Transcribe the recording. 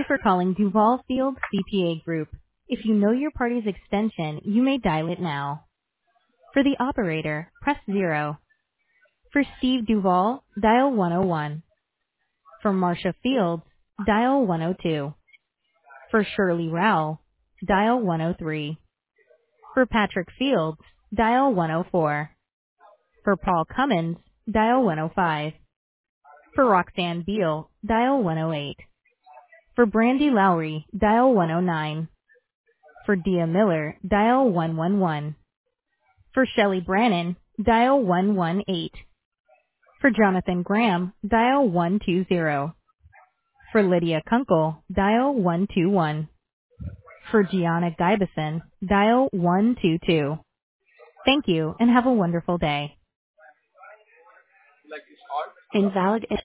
for calling Duval Field CPA Group. If you know your party's extension, you may dial it now. For the operator, press 0. For Steve Duval, dial 101. For Marcia Fields, dial 102. For Shirley Rowell, dial 103. For Patrick Fields, dial 104. For Paul Cummins, dial 105. For Roxanne Beal, dial 108. For Brandy Lowry, dial 109. For Dia Miller, dial 111. For Shelley Brannon, dial 118. For Jonathan Graham, dial 120. For Lydia Kunkel, dial 121. For Gianna Guybeson, dial 122. Thank you and have a wonderful day. Invalid